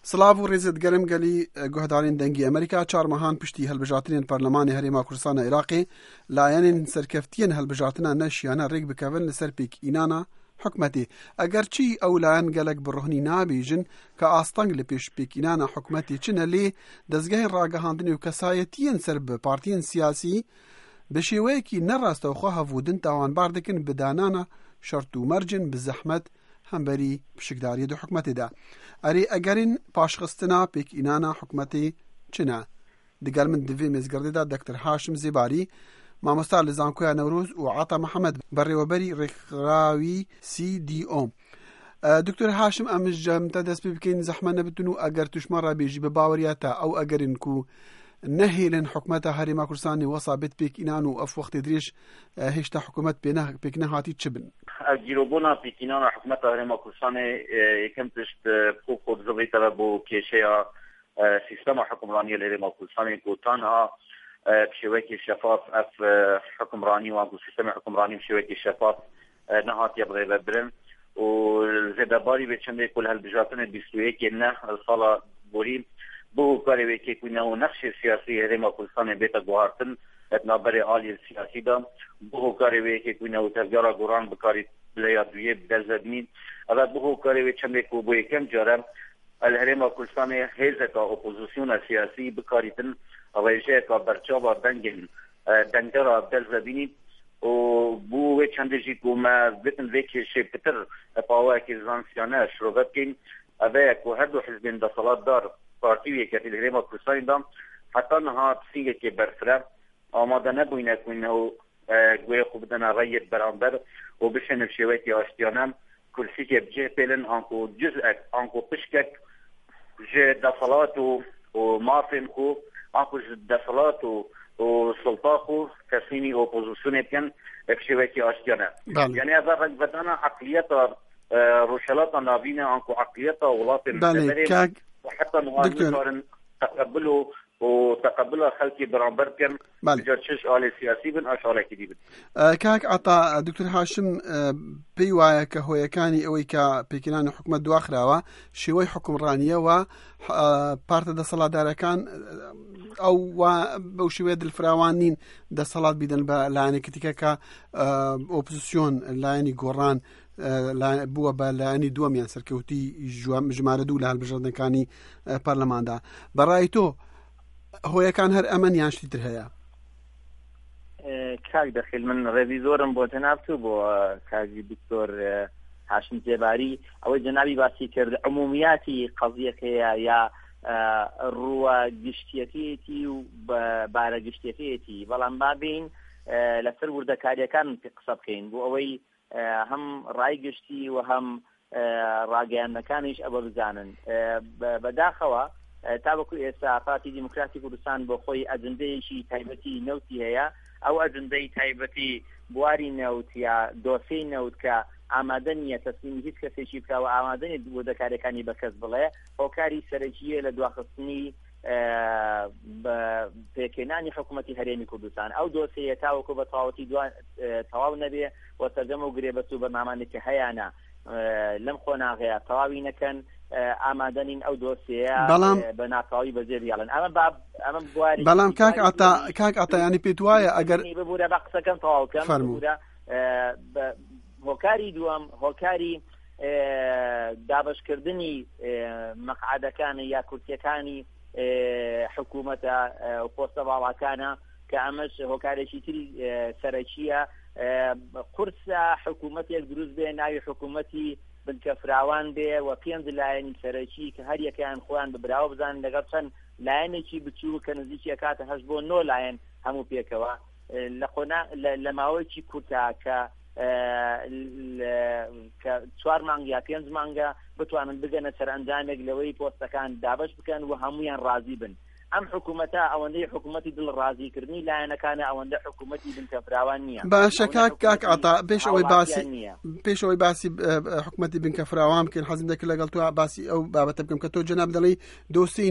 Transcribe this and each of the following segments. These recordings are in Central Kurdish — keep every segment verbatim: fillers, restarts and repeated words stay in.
سلااو و ڕێزت گەرم گەلی گوهدارین دەنگی ئەمریکا چوار مەهان پشتی هەڵبژارتنین پەرلەمانی هەرێما کوردستانە عێراقی لایەنین سەرکەفتیین هەڵبژارتنە نەشیانە ڕێک بکەون لەسەر پێکئینانە حکومەتی ئەگەر چی ئەو لایەن گەلک بڕۆنی نابێژن کە ئاستەنگ لە پێش پێکئینانە حکومەتی چنە لێ دەستگای ڕاگەهاندنی و کەسایەتیین سەر بە پارتیین سیاسی بە شێوەیەکی نەڕاستەوخوا هەڤودن تاوانبار دەکەن بدانانە شەرت و مەرجن بزەحمەت هەمبەری پشکداری دو حکومەتیدا ئەرێ ئەگەرین پاشخستنا پێکئینانە حکومەتی چنە دەگەل من دوێ مێزگەردەدا دەکتەر هاشم زێباری مامۆستا لە زانکۆیە نەورۆز و عاتا محەممەد بەڕێوەبەری ڕێکخراوی سی دی ئۆ. دکتۆر هاشم ئەمش جەمتە دەست پێ بکەین زەحمە نەبتون و ئەگەر توشمە ڕابێژی بە باوەریاتە ئەو ئەگەرن کو نەهێلن حکومەتە هەرێما کوردستانی وەسا بێت پێکئینان و ئەف وەختی درێژ هێشتا حکومەت پێک نەهاتی چ بن؟ گیرۆبوونا پێکئینانە حکومەتە هەرێما کوردستانی یەکەم پشت خۆ خۆ بزڕێتەوە بۆ کێشەیە سیستەما حکومڕانیە لە هەرێما کوردستانی کە تەنها بشێوەیەکی شەفاف ئەف حکومڕانی و سیستەمی حکومڕانی بشێوەیەکی شەفاف نەهاتیە بڕێوەبرن و زێدەباری بێت چەندێک کول هەڵبژارتنە بیست و یەکێ نە ساڵە بۆری بۆ کارێکی کوینەوە نەخشی سیاسی هەرێما کوردستانی بێتە گوهارتن نابەرێ عالی سیاسیدا بۆ کارێکی کوینەوە تەزگارە گۆڕان بکاری لەیا دویە دەزەدنین ئەڵا بۆ کارێکی چەندێک و بۆ یەکەم جارە هەرێما کوردستانی هێزێکە ئۆپۆزیسیۆنە سیاسی بکاریتن ڕێژەیەکە بەرچاوە دەنگن دەنگەرە دەزەبینی و بۆ وێ چەندێکی کومە بتن وێ کێشێ پتر پاوەیەکی زانسیانە شرۆڤە بکەین ئەvەیەک و هەردوو حیزبên دەسەڵاتدار پارتیویەکەتی لە هەرێما کوردستانیدا حتا نەها سینگێکی بەرفرە ئامادە نەبووینە کوینەوە گوێ خو بدەنە ڕێیەک بەرامبەر و بشێنە شێوەیەکی ئاشتیانە کورسیکێ بجێ پێلن ئانکۆ جزئەک ئانکۆ پشکێک ji دەسەڵات و و مافên xwe ئانکۆ ji دەسەڵات و و سڵتا xwe تەسلیمی ئۆپۆزیسیۆنê بکەن bi şêwekî aştiyane. Yani ez vedana aqliyeta roşelata navîne anku aqliyeta welatên demerê حتى نوازن تقبلوا وتقبلها خلقي برامبر كان جرشش آلي سياسي بن أش آلي كدي بن كاك عطا دكتور هاشم بيوايا كهويكاني أوي كبيكينان حكومة دواخراوا شوي حكم رانية و بارت دا صلاة دارا كان أو بوشوية الفراوانين دا صلاة بيدن لاني كتيكا كا أوبوزيسيون لاني غوران بووە بە لایەنی دووەمیان سەرکەوتی ژمارە دوو لە هەڵبژاردنەکانی پەرلەماندا بەڕای تۆ هۆیەکان هەر ئەمەن یان شتی تر هەیە؟ کاک دەخیل من ڕێوی زۆرم بۆ تەنابتوو بۆ کاکی دکتۆر هاشم جێباری ئەوەی جەنابی باسی کرد عمومیاتی قەزیەکەیە یا ڕووە گشتیەکەیەتی و بارە گشتیەکەیەتی بەڵام بابین لەسەر وردەکاریەکان قسە بکەین بۆ ئەوەی هەم ڕایگشتی و هەم ڕاگەیاندنەکانیش ئەوە بزانن بەداخەوە تاوەکو ئێستا پارتی دیموکراتی کوردستان بۆ خۆی ئەجندەیەکی تایبەتی نەوتی هەیە ئەو ئەجندەی تایبەتی بواری نەوت یا دۆسەی نەوت کە ئامادە نییە تەسلیمی هیچ کەسێکی بکەوە ئامادە نیە وردەکاریەکانی بەکەس بڵێ هۆکاری سەرەکیە لە دواخستنی پێکێنانی حکوومەتی هەرێمی کوردستان ئەو دۆسەیە تاوەکو بە تەواوەتی تەواو نەبێ و سەردەمە و گرێبەست و بەرنامانێکی هەیەە لەم خۆناغەیە تەواوی نەکەن ئامادەنین ئەو دۆسەیە بە ناتەواوی بەجێریاڵن ئەمە ئەمە بواری بەڵام کاک ئاتا کاک ئاتایانی پێت وایە ئەگەر ببوورە بە قسەکەم تەواوکەم ببوورە هۆکاری دووەم هۆکاری دابشکردنی مەقعدەکانی یا کورسیەکانی حکوومەتە و پۆستە باڵاکانە کە ئەمەش هۆکارێکی تری سەرەکیە قورسە حکوومەتێک دروست بێ ناوی حکوومەتی بنکە فراوان بێ و پێنج لایەنی سەرەکی کە هەر یەکیان خۆیان ببراوە بزانن لەگەڵ چەند لایەنێکی بچوو کە نزیکی کاتە هەشت بۆ نۆ لایەن هەموو پێکەوە لە ماوەیەکی کورتا کە کە چوار مانگ یا پێنج مانگە بتوانن بگەنە سەر ئەنجامێک لەوەی پۆستەکان دابش بکەن و هەمویان ڕازی بن ئەم حکوومەتە ئەوەندەی حکوومەتی دڵ ڕازیکردنی لایەنەکانە ئەوەندە حکوومەتی بنکە فراوان نییە باشە کاک کاک ئاتا پێش ئەوەی باسی پێش ئەوەی باسی حکوومەتی بنکە فراوان بکەین حەزم دەکرد لەگەڵ تۆ باسی ئەو بابەتە بکەم کە تۆ جەناب دەڵێی دۆسەی نەوت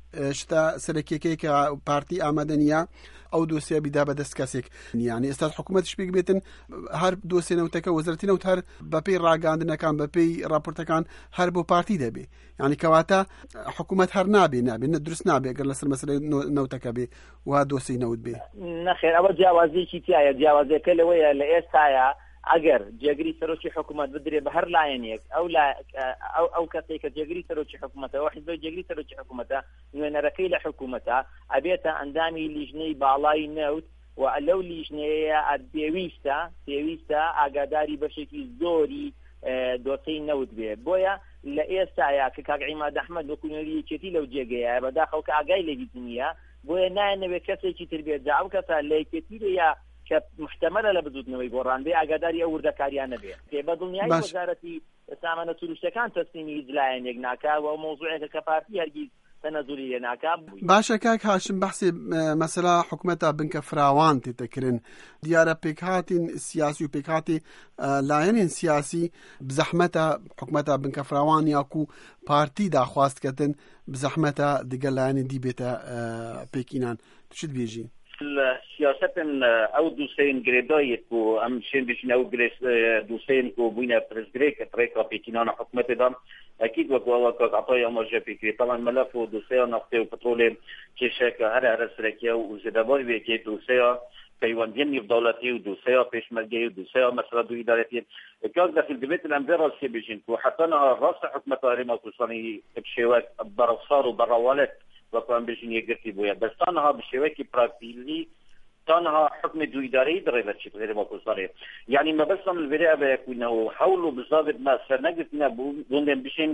شتا سەرەکیەکەی کە پارتی ئامادە نییە ئەو دۆسیە بیدا بەدەست کەسێک یعنی ئێستا حکوومەتش پێک بێتن هەر دۆسێنەوتەکە وەزارەتی نەوت هەر بەپێی ڕاگەاندنەکان بەپێی راپۆرتەکان هەر بۆ پارتی دەبێ یعنی کەواتە حکوومەت هەر نابێ نابێ دروست نابێ گەر لەسەر مەسەلەی نەوتەکە بێ وا دۆسی نەوت بێ نەخێر ئەوە جیاوازیەکی تایە جیاوازەکە لەوەیە لە ئێستاە ئەگەر جێگری سەرۆکی حکوومەت بدرێ بە هەر لایەنێک ئەو ئەو کەسێک کە جێگری سەرۆکی حکوومەتەوە حیزبی جێگری سەرۆکی حکوومەتە نوێنەرەکەی لە حکوومەتە ئەبێتە ئەندامی لیژنەی باڵای نەوت و لەو لیژنەیە پێویستە پێویستە ئاگاداری بەشێکی زۆری دۆسەی نەوت بێ بۆیە لە ئێستاە کە کاک عیماد ئەحمەد وەکوونەریەکێتی لەو جێگەیە بەداخەو کە ئاگای لێویزی نییە بۆیە نایەنەوێت کەسێکی تر بێت جا ئەو کەسە لە یەکێتیرەیە کە محتەمەلە لە بزوتنەوەی گۆڕان بێ ئاگاداری ئەو وردەکاریان نەبێ پێ بە دڵنیای وەزارەتی سامانە توروشتەکان تەسلیمی هیچ لایەنێک ناکا و مۆزوعێکە کە پارتی هەرگیز تەنەزولی لێ ناکا. باشە کاک هاشم بەحسی مەسەلا حکوومەتە بنکە فراوان تێتەکردن دیارە پێکهاتین سیاسی و پێکهاتی لایەنین سیاسی بزەحمەتە حکوومەتە بنکە فراوان یاکو پارتی داخواستکردن بزەحمەتە دیگە لایەنی دی بێتە پێکینان توشت بێژی سیاستن ئەو دووسەین گرێدایەک و ئەم شێن بشین ئەو دووسەین و بووینە پرسگرێکە تڕێکا پێکینانە حکوومەتێدا ئەکید وەکو ئەوە کە عەتای ئاماژە پێکرێت طبعا مەلەف و دووسەیە نەفتێ و پەترۆلێ کێشەکە هەرە هەرە سەرەکیە و زێدەباری وێکێت دووسەیە پەیوەندیان نێودەوڵەتی و دووسەیە پێشمەرگەی و دووسەیە مەسەلە دوو ئیدارەتی کاک دەخل دەبێت لەم بێ ڕاستیە بێژین و حتەنە ڕاستە حکوومەتە هەرێما کوردستانی بشێوەک بەڕەوسار و بەڕەوالەت وەکوان بێژین یەکگرتی بووە بەس تەنها بشێوەکی پراکتیلی تنها حكم دو إداري دريبة شيء غير ما كوساري يعني ما بس من الفريق بيكونوا حاولوا بالضبط ما سنجدنا بوندن بشين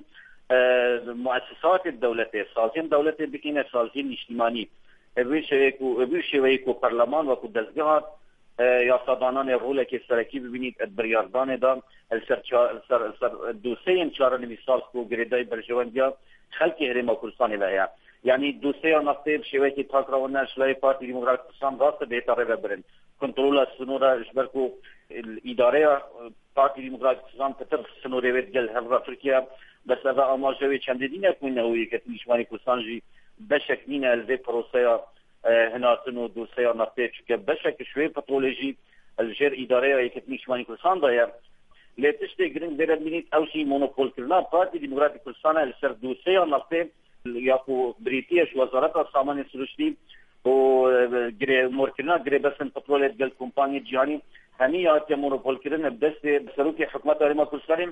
مؤسسات الدولة سازين دولة بكينة سازين اجتماعي ابيش ويكو ابيش ويكو برلمان وكو دزجات يا صدانان الرولة كسركي ببنيت البرياردان دام السر السر السر دوسين شارن مثال كو جريداي برجوانديا خلقي هري ما كوساني بها يعني دوسيا نقطة بشوية تاكرا شلاي بارتي ديمقراطي كردستان راست بهتر ببرن كنترول السنورة إجبركو الإدارية بارتي ديمقراطي كردستان كتر سنورة بتجل هذا تركيا بس هذا أماجوي كنديدين يكون هو كتنيشماني كردستانجي بشكلين الفي بروسيا هنا تنو دوسيا نقطة بشكل شوي بترولوجي الجير إدارية كتنيشماني كردستان ضايع لا تشتي جرين غير المينيت أو شيء مونوبول كلنا بارتي ديمقراطي كردستان السر دوسيا نقطة ياكو بريتيش وزارة السامان السلوشتي و موركنا غريبسن بترول ديال كومباني جياني هنيا تمونوبول كرن بدست بسلوكي حكومه هريما كردستان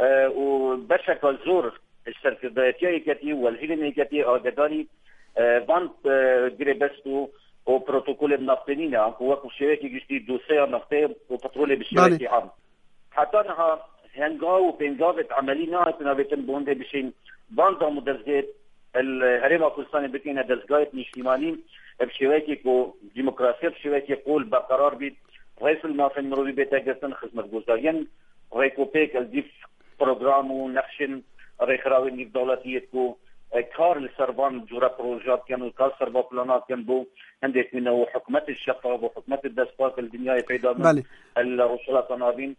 وبشكل زور الشركه كتي والهيلين كتي اغداري بان غريبستو او بروتوكول النفطينينا هو كشيكي جدي دوسيا نفطي وبترول بالشركه عام حتى انها هنغاو بينغاوت عملينا تنابتن بوند بشين باندا مدرزات الهريما كردستان بكينا دزجايت نيشتيماني بشويكي كو ديمقراطية بشويكي قول بقرار بيت رئيس المافن مروي بيتا جسن خدمة جوزاريان ريكو بيك الديف بروغرامو نخشن ريخراوي نيف دولاتية كو كار لسربان جورا بروجات كانوا كار سربا بلانات كان بو عندك منه حكومة الشفاف وحكومة الدسباك الدنيا يفيدا من الرسولات النابين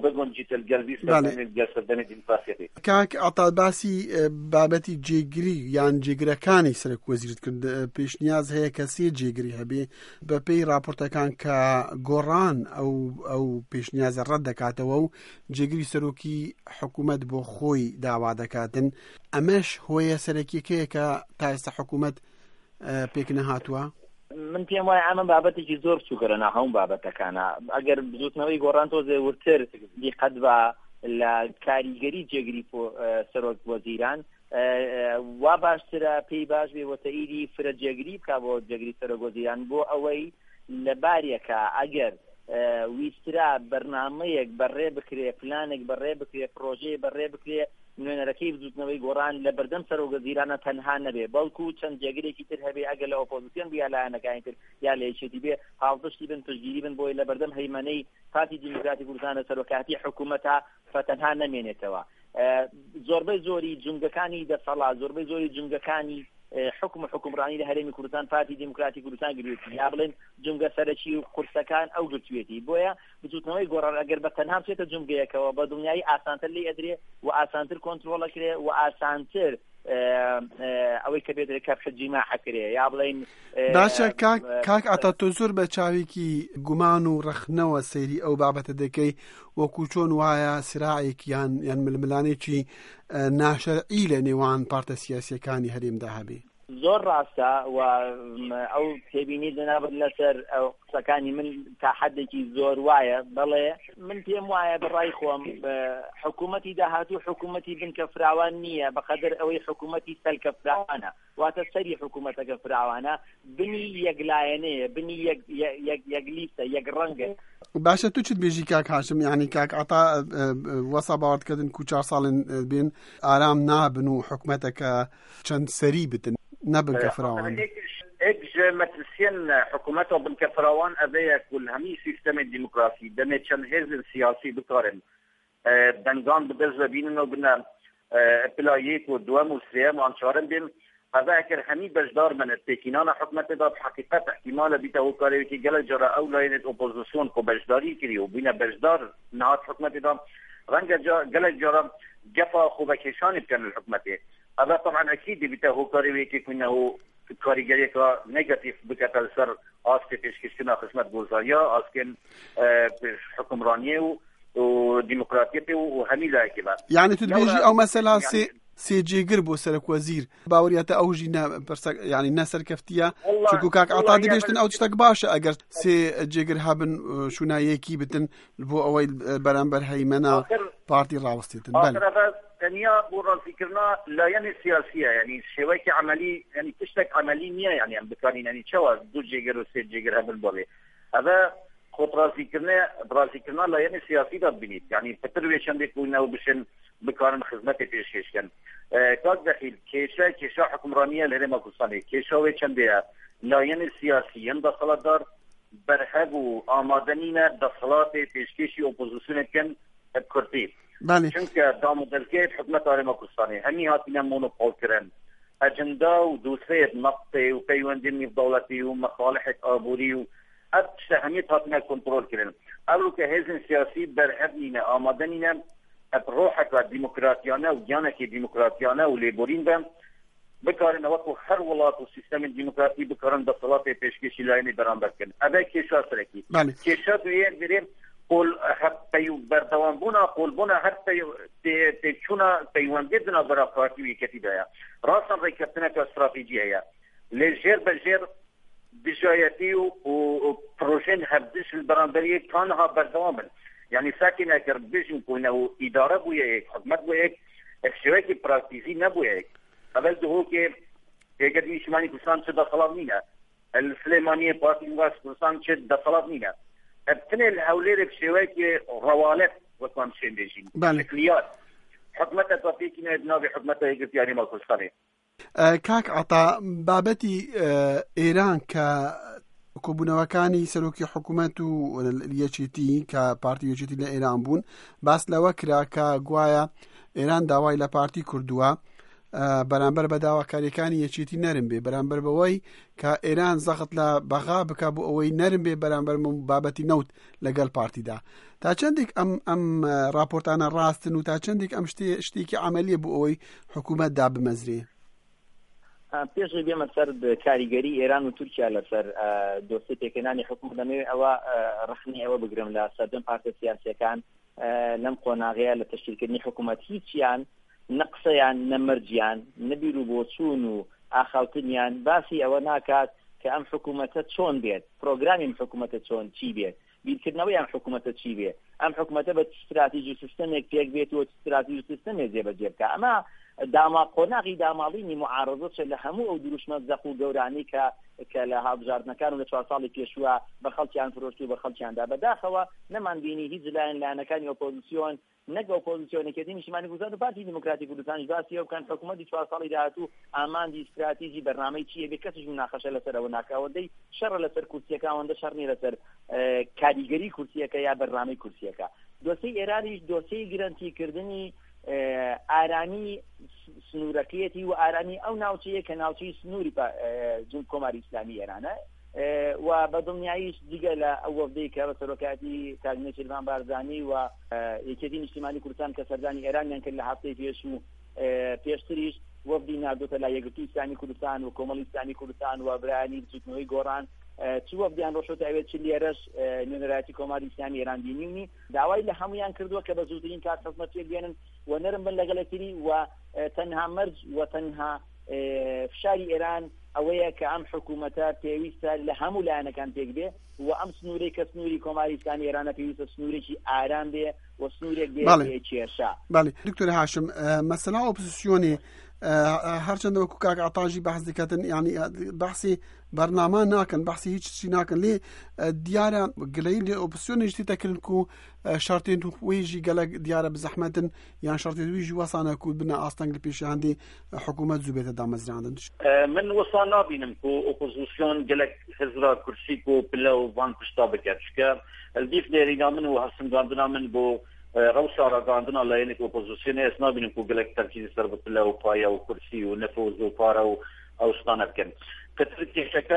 کاک عطا باسی بابەتی جێگری یان جێگرەکانی سەرک وەزیرت کرد پێشنیاز هەیە کەسێ جێگری هەبێ بە پێی راپۆرتەکان کە گۆڕان ئەو ئەو پێشنیازە ڕەت دەکاتەوە و جێگری سەرۆکی حکوومەت بۆ خۆی داوا دەکاتن ئەمەش هۆیە سەرەکیەکەیە کە تا ئێستا حکوومەت پێک نەهاتووە من پێم وایە ئەمە بابەتێکی زۆر چووکەرە هەموو بابەتەکانە ئەگەر بزوتنەوەی گۆڕان تۆزێ ورتر دیقەت بە لە کاریگەری جێگری سەرۆک وەزیران وا باشترە پێی باش بێ وەتەئیری فرە جێگری بکا بۆ جێگری سەرۆک وەزیران بۆ ئەوەی لە بارێکە ئەگەر ویسترا بەرنامەیەک بەڕێ بکرێ پلانێک بەڕێ بکرێ پرۆژەیە بەڕێ بکرێ نوێنەرەکەی بزوتنەوەی گۆڕان لە بەردەم سەرۆک وەزیرانە تەنها نەبێ بەڵکو چەند جێگرێکی تر هەبێ ئەگەر لە ئۆپۆزیسیۆن بیا لایەنەکانی تر یا لە یەکێتی بێ هاوڵپشتی بن پشتگیری بن بۆی لە بەردەم هەیمەنەی پارتی دیموکراتی کوردستان سەرۆکاتی حکوومەتە فتەنها نەمێنێتەوە زۆربەی زۆری جونگەکانی دەسەڵات زۆربەی زۆری جونگەکانی حکم حکمڕانی لە هەرێمی کوردستان پارتی دیموکراتی کوردستان گرێتی یا بڵێن جونگە سەرەکی و قورسەکان ئەو گرتوێتی بۆیە بچوتنەوەی گۆڕان ئەگەر بە تەنها بچێتە جونگەیەکەوە بە دنیای ئاسانتر لێ ئەدرێ و ئاسانتر کۆنتڕۆڵەکرێ و ئاسانتر ئەوەی کە بێت کە حجیما حکرێ یا بڵین باشە کاک ئەتا تۆ زۆر بە چاوێکی گومان و ڕەخنەوە سەیری ئەو بابەتە دەکەی وەکو چۆن وایە سراعێک یان یان ململانێکی ناشەرعی لە نێوان پارتە سیاسیەکانی هەرێمدا هەبێ. زۆر ڕاستە و ئەو تێبینی دەنابێت لەسەر ئەو قسەکانی من تا حدێکی زۆر وایە بەڵێ من پێم وایە بەڕای خۆم حکوومەتی داهاتوو حکوومەتی بنکە فراوان نییە بەقەدر ئەوەی حکوومەتی سەلکە فراوانە واتە سەری حکوومەتەکە فراوانە بنی یەکلایەنەیە بنی یەک لیستە یەک ڕەنگە. باشە تو چت بێژی کاک هاشم یعنی کاک ئەتا وەسا باوەڕکردن کو چار ساڵن بێن ئارام نابن و حکوومەتەکە چەند سەری بتن نبن كفراوان اج مترسين حكومته بن كفراوان ابي كل همي سيستم الديمقراطي دمه كان حزب سياسي بكارن دنگان بدرجه بيننا وبنا بلايك ودوام والسيام وانشارن بين هذا كر همي بجدار من التكينان حكومته ده بحقيقه احتمال بيته كاري كي جل جرا او لاين الاوبوزيشن كو بجداري كري وبين بجدار نهاد حكومته ده رنگ جل جرا جفا خوبكشان كان الحكومته هذا طبعا اكيد بيته كاري كي كنا کاریگری که نگاتیو بکتل سر آسک پیشکشینا خدمت گزاریا آسکن حکمرانی و و ديمقراطية وهميلة كذا. يعني تدبيجي أو مثلا سي سي جيجر بو سرك وزير باورياتا أوجي نا يعني ناس ركفتيا شكو كاك عطادي بيشتن أو تشتاق باشا أجر سي جيجر هابن شونا يكي بتن بو أوي برامبر هيمنا بارتي راوستيتن. بل. ثانيا بورا فكرنا لا يعني سياسية يعني شوية عملي يعني تشتك عملية يعني عم بكارين يعني شو دو جيجر وسي جيجر هذا البولي هذا خطرة فكرنا برا فكرنا لا يعني سياسي ده بنيت يعني بترويشن بيكون أو بشن بكارن خدمات بيشيش كان كاد دخيل كيشة كيشة حكمرانية اللي ما كوساني كيشة ويشن بيها لا يعني سياسيين دخلت دار برهبوا آمادنينا دخلات بيشكيشي أوبوزيسيون كان بكرتي. بله. چونکه دام دلگیر حکومت آرما کردستانی همی هاتینا مونوپول کردن اجندا و دوسیت نفط و پیوندی دولتی و مصالح آبوری و ابش همیت هاتینا کنترل کردن. اولو که حزب سیاسی برهبنینا آمادنینا روحك ديمقراطيانه وجانك ديمقراطيانه وليبورين بهم بكارن وقت هر ولات والسيستم الديمقراطي بكارن دخلات پیشکشی لاینه برانبر کن. ابي كيشا سرکی. كيشا دویه بریم قول حتى بردوام بنا قول بنا حتى تشونا تيوانددنا برا بارتي كتيبايا راسا ريكتنا كاستراتيجية لجير بجير بجايتي وبروجين هبدش البرامبرية كانها بردواما يعني ساكن اكر بيجن كونه اداره بوياك حكمت بوياك اكشواكي براكتيزي نبوياك قبل دهوكي يقدر يشماني كسان شد صلابنينا السليمانية بارتي مغاس كسان شد صلابنينا ابتني الأولاد بشواكي روالات وكمان شين بيجين شكليات حكمتها توفيقنا بنابي حكمتها يقف يعني ما كل أه كاك عطا بابتي أه إيران كا كوبوناوكاني سلوكي حكومته اليشيتي كبارتي يشيتي لإيران بون بس لوكرا كغوايا إيران داوای لە پارتی کردووە بەرامبەر بە داواکاریەکانی یەکێتی نەرم بێ بەرامبەر بەوەی کە ئێران زەخت لە بەغا بکە بۆ ئەوەی نەرم بێ بەرامبەر بابەتی نەوت لەگەڵ پارتیدا تا چەندێک ئەم ئەم راپۆرتانە ڕاستن و تا چەندێک ئەم شتێکی عملیە بۆ ئەوەی حکوومەت دابمەزرێ. پێشی بێمە سەر کاریگەری ئێران و تورکیا لەسەر دۆستی پێکەنانی حکوومەت دەمەوێت ئەوە ڕخنی ئەوە بگرم لە سەردەم پارتە سیاسیەکان لەم قۆناغەیە لە تەشکیلکردنی حکوومەت هیچیان نەقسەیان نەمەرجیان نەبیر و بۆچوون و ئاخاوتنیان باسی ئەوە ناکات کە ئەم حکوومەتە چۆن بێت پرۆگرامی ئەم حکوومەتە چۆن چی بێت بیرکردنەوەی ئەم حکوومەتە چی بێت ئەم حکوومەتە بە استراتیژی سیستەمێک پێک بێت و استراتیژی سیستەمێک جێبەجێ بکە ئەمە داما قۆناغی داماڵینی معارضەت لە هەموو ئەو دروشمە زەق و گەورانی کە کە لە هەڵبژاردنەکان و لە چوار ساڵی پێشووە بە خەڵکیان فرۆشت و بە خەڵکیاندا بەداخەوە نەمان بینی هیچ لایەن لایەنەکانی ئۆپۆزیسیۆن نەک ئۆپۆزیسیۆنێکی نیشتیمانی کوردستان و پارتی دیموکراتی کوردستانیش باسی ئەو بکەن حکوومەتی چوار ساڵی داهاتوو ئاماندی استراتیژی بەرنامەی چییە بێ کەسیش مناقەشە لەسەرەوە ناکا ئەوەندەی شەڕە لەسەر کورسیەکە ئەوەندە شەڕ نیە لەسەر کاریگەری کورسیەکە یا بەرنامەی کورسیەکە. دۆسەی ئێرانیش دۆسەی گرنتیکردنی ئارامی سنوورەکەیەتی و ئارامی ئەو ناوچەیە کە ناوچەی سنووری جمهوریەتی کۆماری ئیسلامی ئێرانە و بەدڵنیاییش دیگە لە ئەو وەفدەی کە بە سەرۆکاتی کاژنە شیروان بارزانی و یەکێتی نیشتیمانی کوردستان کە سەردانی ئێرانیان کرد لە هەفتەی پێش و پێشتریش وەفدی نردۆتە لای یەکگرتووی ئیسلامی کوردستان و کۆمەڵی ئیسلامی کوردستان و برایانی سوتنەوەی گۆڕان چ وەفدیان ڕۆشتە ئەوێت چ لێرەش نوێنەرایەتی کۆماری ئیسلامی ئێران بینیونی داوای لە هەمویان کردووە کە بە زووترین کات خزمەت پێ بێنن و نەرم بن لەگەڵ یەکتری و تەنها مەرج و تەنها فشاری ئێران ئەوەیە کە ئەم حکوومەتە پێویستە لە هەموو لایەنەکان پێک بێ و ئەم سنوورەی کە سنووری کۆماری ئیسلامی ئێرانە پێویستە سنوورێکی ئارام بێ و سنوورێک بێ کێشا. باڵێ دکتۆر هاشم مەسەلا ئۆپۆزیسیۆنی هەرچەندە وەکو کاک عەتاژی بەحس دەکەن یعنی بەحسی بەرنامە ناکەن بەحسی هیچ چی ناکەن لێ دیارە گلەی لێ ئۆپۆزیسیۆنیشتی دەکردن و شەرتێن وێژی گەلک دیارە بزەحمەتن یان شەرتێ وێژی وەسانە کو بنە ئاستەنگ لە پێشیاندی حکوومەت زوو بێتە دامەزراندن. من وەسا نابینم کو ئۆپۆزیسیۆن گەلک هزرا کورسی کو پلە و وان پشتا بکات چکە الدیف لێرینا من و هەسنگاندنا من بۆ روشا راگاندنا لایەنێک ئۆپۆزیسیۆن ئێس نابینم کو گەلک تەرکیزی سەر بە پلە و پایە و کورسی و نەفۆز و پارە و ئەو شتانە بکەن کەتر کێشەکە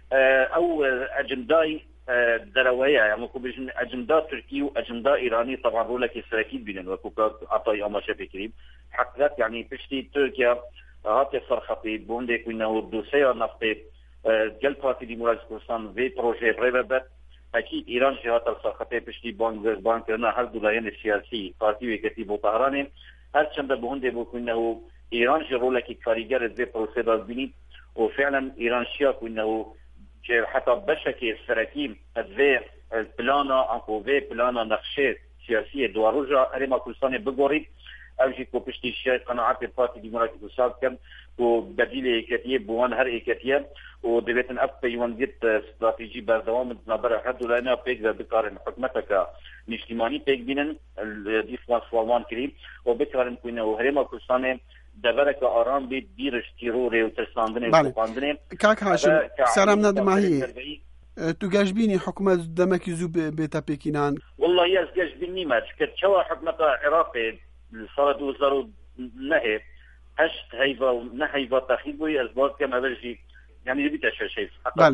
ئەو ئەجندای دەرەوەیە ئەمە کو بژن ئەجندا تورکی و ئەجندا ئیرانی طبعا ڕۆلێکی سەرەکی بینن وەکو عەتای ئاماژە پێکریم حقیقەت یعنی پشتی تورکیا هاتێ سەرخەتی بۆندێک وینەوە دووسەیە نەفتی گەل پارتی دیموکراسی کوردستان vê پرۆژێ ڕێبەبەت ئەکید ئیران جی هاتە سەرخەتەی پشتی بانکردنا هەردوو لایەنی سیاسی پارتی وێکەتی بۆ تەهرانێ هەرچەندە بۆندێ بۆ کوینەوە ئیران جی ڕۆلێکی کاریگەر vê پرۆسێدا بینیت وفعلا إيران شياك وإنه حتى بشكل سركيم أدفع البلانا أنكو في بلانا نقشة سياسية دواروجا أريما كلساني بقوري أوجي كو بشتي الشيء قناعات البارتي ديمقراطي كلسان كم وبديل إيكاتية بوان هر إيكاتية ودبيتن أبقى يوان جيت استراتيجي بردوام نابرا حد ولانا بيك ذا بكارن حكمتك نجتماني بيك بينن الديف واسوالوان كريم وبكارن كوينة وهريما كلساني دەبەرەکە ئارام بێت بیرش تیرۆرێ و ترساندنێ وقاندنێ کاک هاشم سەرام نەدماهی تو گەشتبینی حکومەت دەمەکی زوو بێتە پێکینان والله یاس گەشتبین نیمە چکە چاوە حکومەتە عێراقێ ساڵە دوو هەزار و نەهێ هەشت هەیڤە و نە هەیڤە تەخیل بووی ئەزباز کەم ئەبەرژی يعني يبي تشوف شيء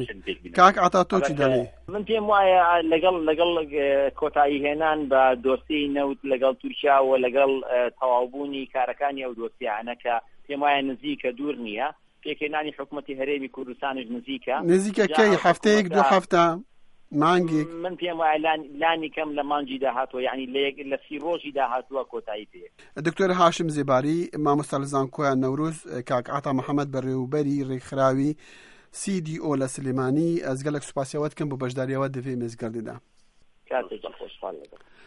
كاك عطاتوتي دالي من بيم وايا لقل لقل كوتاي هنان بدوسي نوت لقل تركيا ولقل توابوني كاركانيا ودوسي عنك بيم وايا نزيكا دورنيا كيكناني حكومتي هريمي كردستان نزيكا نزيكا كي حفتيك دو حفته مانجي من بيم وايا لان لاني كم لمانجي دهاتو يعني لسي روجي دهاتو كوتاي بي الدكتور هاشم زيباري ما مستلزان كويا نوروز كاك عطا محمد بريوبري ريخراوي سي دي او لسليماني از قالك سوباسيوات كم ببجداريوات دفي مزقال دا كاتب خوش حالك